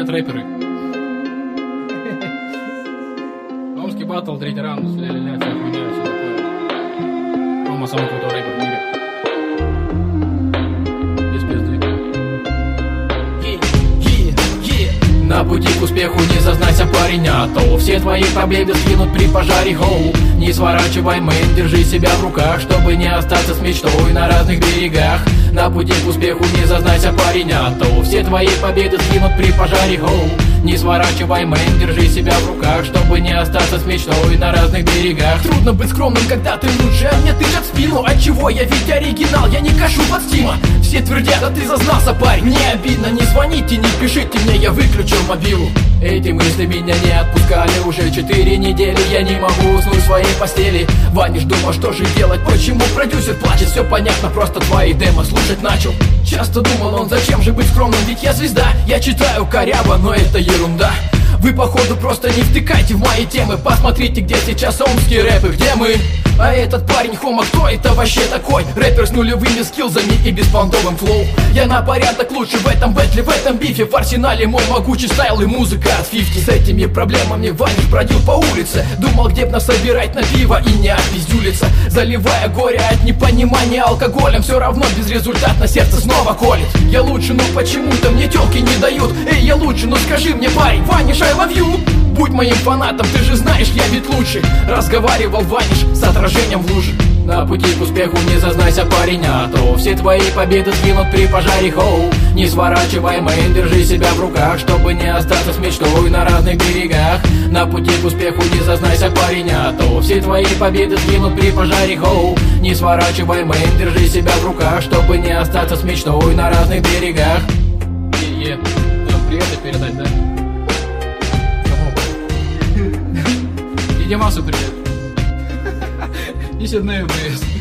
говорят рэперы. Омский батл, третий раунд, ля-ля-ля, вся хуйня, все такое. Рома самый крутой рэпер в мире. Без пизды. На пути к успеху не зазнайся, парень, а то все твои победы скинут при пожаре, хоу. Не сворачивай мэн, держи себя в руках, чтобы не остаться с мечтой на разных берегах. На пути к успеху не зазнайся, парень, а то все твои победы скинут при пожаре, хоу. Не сворачивай мэн, держи себя в руках, чтобы не остаться с мечтой на разных берегах. Трудно быть скромным, когда ты лучше, а мне тычат в спину. Отчего я ведь оригинал, я не кашу под стима. Все твердят, а ты зазнался, парень. Не обидно, не звоните, не пишите мне, я выключил мобилу. Эти мысли меня не отпускали уже 4 недели. Я не могу уснуть в своей постели. Ваниш думал, что же делать, почему продюсер плачет. Все понятно, просто твои демо слушать начал. Часто думал он, зачем же быть скромным, ведь я звезда. Я читаю коряво, но это ерунда. Вы походу просто не втыкайте в мои темы. Посмотрите, где сейчас омские рэпы, где мы? А этот парень Хома, кто это вообще такой? Рэпер с нулевыми скиллзами и беспонтовым флоу. Я на порядок лучше в этом бэтле, в этом бифе. В арсенале мой могучий стайл и музыка от 50. С этими проблемами Ваниш бродил по улице. Думал, где б насобирать на пиво и не опиздюлиться. Заливая горе от непонимания алкоголем. Все равно безрезультатно сердце снова колет. Я лучше, но почему-то мне тёлки не дают. Эй, я лучше, ну скажи мне, парень, Ваниш, I love you. Будь моим фанатом, ты же знаешь, я ведь лучше. Разговаривал Ваниш с отражением в луже. На пути к успеху не зазнайся, парень, а то все твои победы сгинут при пожаре, хоу. Не сворачивай мэн, держи себя в руках, чтобы не остаться с мечтой на разных берегах. На пути к успеху не зазнайся, парень, а то все твои победы сгинут при пожаре, хоу. Не сворачивай мэн, держи себя в руках, чтобы не остаться с мечтой на разных берегах. Привет передать, да? Димасу привет. И Сиднею привет.